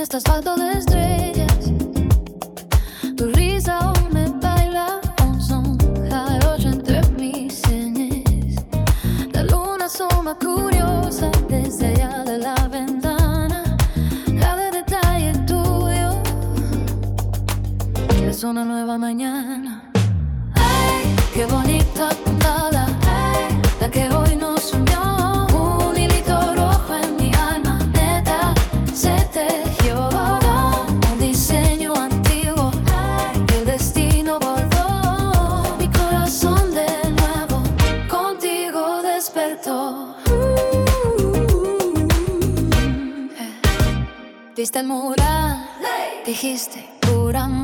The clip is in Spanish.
este asfalto de estrellas. Tu risa aún me baila un son jarocho entre mis sienes. La luna asoma curiosa desde allá de la ventana. Cada detalle tuyo es una nueva mañana. Ay, qué bonita puntada, ay, la que hoy nos unió. Un hilito rojo en mi alma, neta, se tejió. Un diseño antiguo, ay, que el destino bordó. Mi corazón de nuevo contigo despertó. Viste el mural, dijiste pura